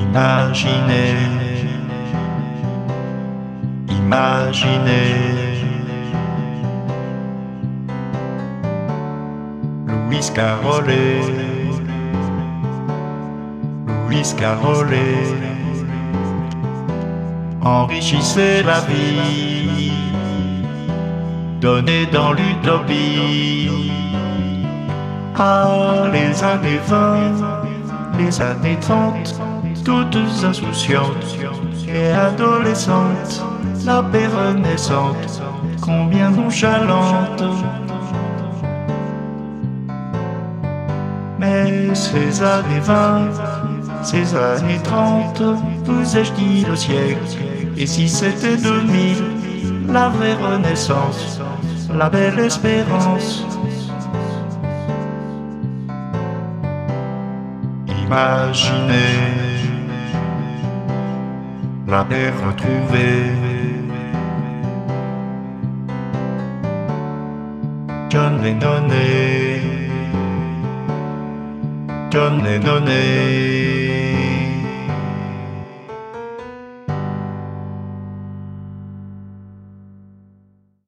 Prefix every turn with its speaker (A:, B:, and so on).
A: Imaginez, imaginez Louis Carollet, Louis Carollet, enrichissez la vie, donnez dans l'utopie. Ah, les années 20, les années 30, toutes insouciantes et adolescentes, la paix renaissante, combien nonchalante. Mais ces années 20, ces années 30, vous ai-je dit le siècle? Et si c'était 2000, la vraie renaissance, la belle espérance. Imaginez la paix retrouvée. John Lennon, John Lennon.